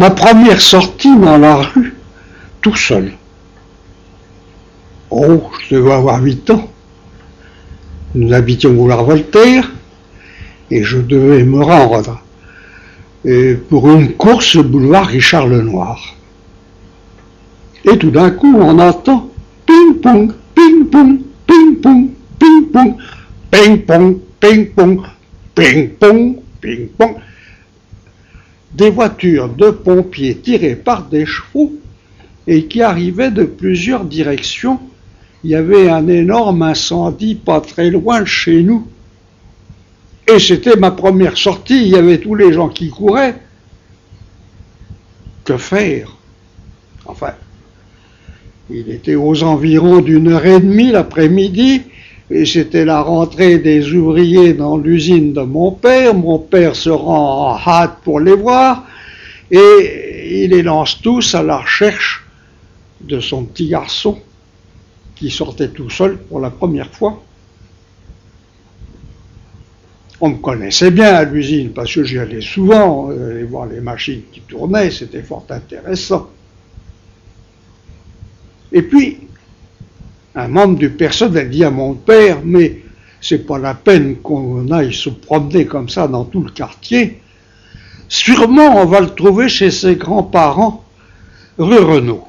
Ma première sortie dans la rue, tout seul. Oh, je devais avoir 8 ans. Nous habitions boulevard Voltaire et je devais me rendre pour une course boulevard Richard Lenoir. Et tout d'un coup, on entend ping-pong, ping-pong, ping-pong, ping-pong, ping-pong, ping-pong, ping-pong, ping-pong. Des voitures de pompiers tirées par des chevaux et qui arrivaient de plusieurs directions. Il y avait un énorme incendie pas très loin de chez nous. Et c'était ma première sortie, il y avait tous les gens qui couraient. Que faire? Enfin, il était aux environs d'1h30 l'après-midi, et c'était la rentrée des ouvriers dans l'usine de mon père. Mon père se rend en hâte pour les voir, et il les lance tous à la recherche de son petit garçon, qui sortait tout seul pour la première fois. On me connaissait bien à l'usine, parce que j'y allais souvent, aller voir les machines qui tournaient, c'était fort intéressant. Et puis, un membre du personnel dit à mon père, mais c'est pas la peine qu'on aille se promener comme ça dans tout le quartier. Sûrement, on va le trouver chez ses grands-parents, rue Renaud.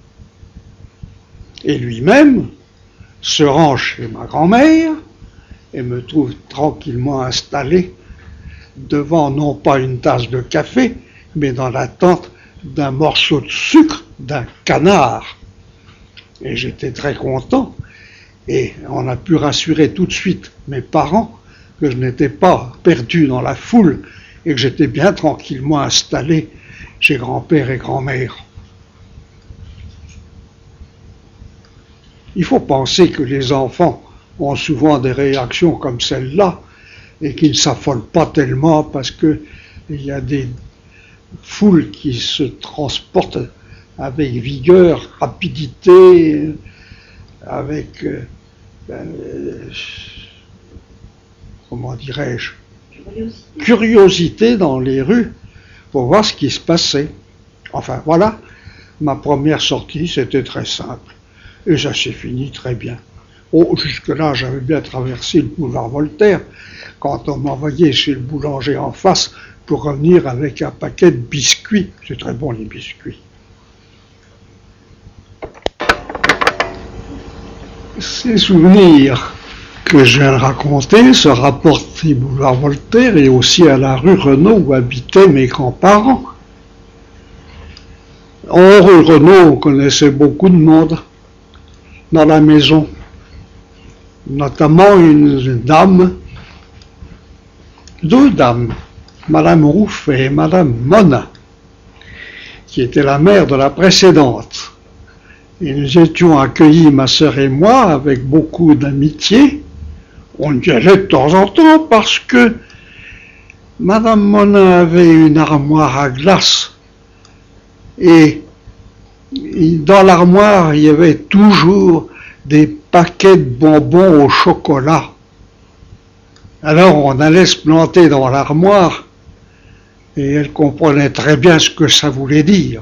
Et lui-même se rend chez ma grand-mère et me trouve tranquillement installé devant non pas une tasse de café, mais dans l'attente d'un morceau de sucre d'un canard. Et j'étais très content, et on a pu rassurer tout de suite mes parents que je n'étais pas perdu dans la foule et que j'étais bien tranquillement installé chez grand-père et grand-mère. Il faut penser que les enfants ont souvent des réactions comme celle-là et qu'ils ne s'affolent pas tellement parce qu'il y a des foules qui se transportent avec vigueur, rapidité, avec, comment dirais-je, curiosité dans les rues pour voir ce qui se passait. Enfin voilà, ma première sortie, c'était très simple. Et ça s'est fini très bien. Oh, jusque-là, j'avais bien traversé le boulevard Voltaire quand on m'envoyait chez le boulanger en face pour revenir avec un paquet de biscuits. C'est très bon, les biscuits. Ces souvenirs que je viens de raconter se rapportent au boulevard Voltaire et aussi à la rue Renaud où habitaient mes grands-parents. En rue Renaud, on connaissait beaucoup de monde dans la maison, notamment une dame, deux dames, Madame Rouffet et Madame Mona, qui était la mère de la précédente. Et nous étions accueillis, ma sœur et moi, avec beaucoup d'amitié. On y allait de temps en temps parce que Madame Mona avait une armoire à glace et dans l'armoire, il y avait toujours des paquets de bonbons au chocolat. Alors on allait se planter dans l'armoire et elle comprenait très bien ce que ça voulait dire.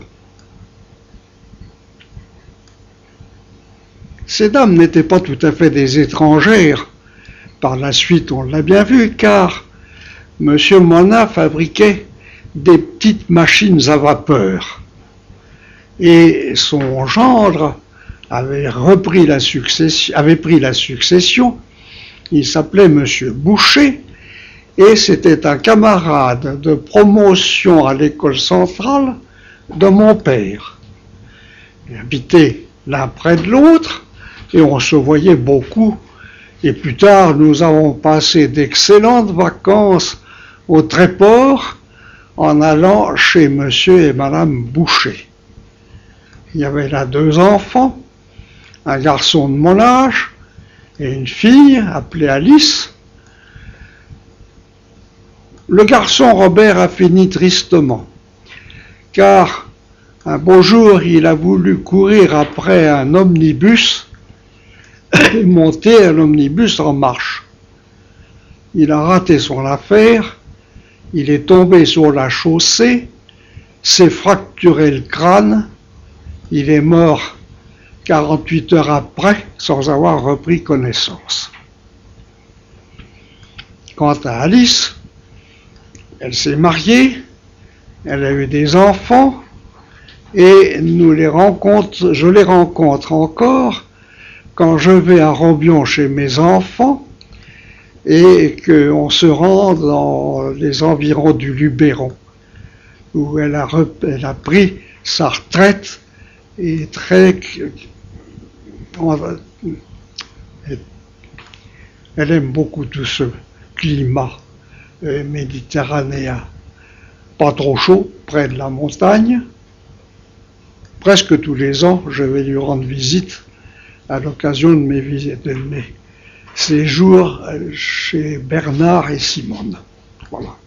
Ces dames n'étaient pas tout à fait des étrangères. Par la suite, on l'a bien vu, car M. Mona fabriquait des petites machines à vapeur. Et son gendre avait pris la succession. Il s'appelait M. Boucher, et c'était un camarade de promotion à l'école centrale de mon père. Ils habitaient l'un près de l'autre, et on se voyait beaucoup. Et plus tard, nous avons passé d'excellentes vacances au Tréport en allant chez monsieur et madame Boucher. Il y avait là 2 enfants, un garçon de mon âge et une fille appelée Alice. Le garçon Robert a fini tristement, car un beau jour, il a voulu courir après un omnibus et monter un omnibus en marche. Il a raté son affaire, il est tombé sur la chaussée s'est fracturé le crâne. Il est mort 48 heures après, sans avoir repris connaissance. Quant à Alice, elle s'est mariée, elle a eu des enfants, et je les rencontre encore quand je vais à Robion chez mes enfants, et qu'on se rend dans les environs du Luberon, où elle a pris sa retraite, et elle aime beaucoup tout ce climat méditerranéen. Pas trop chaud, près de la montagne. Presque tous les ans, je vais lui rendre visite à l'occasion de mes séjours chez Bernard et Simone. Voilà.